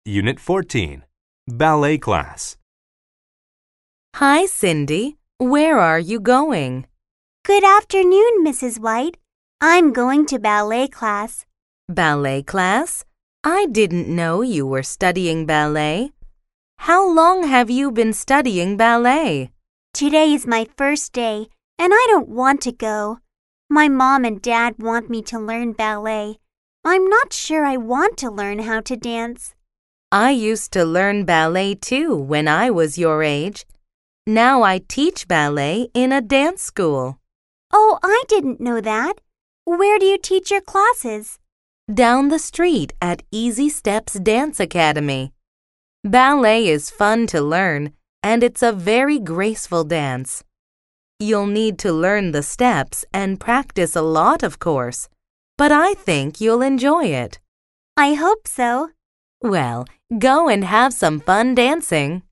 Unit 14, Ballet Class. Hi, Cindy. Where are you going? Good afternoon, Mrs. White. I'm going to ballet class. Ballet class? I didn't know you were studying ballet. How long have you been studying ballet? Today is my first day, and I don't want to go. My mom and dad want me to learn ballet. I'm not sure I want to learn how to dance. I used to learn ballet too when I was your age. Now I teach ballet in a dance school. Oh, I didn't know that. Where do you teach your classes? Down the street at Easy Steps Dance Academy. Ballet is fun to learn, and it's a very graceful dance. You'll need to learn the steps and practice a lot, of course, but I think you'll enjoy it. I hope so. Well, go and have some fun dancing.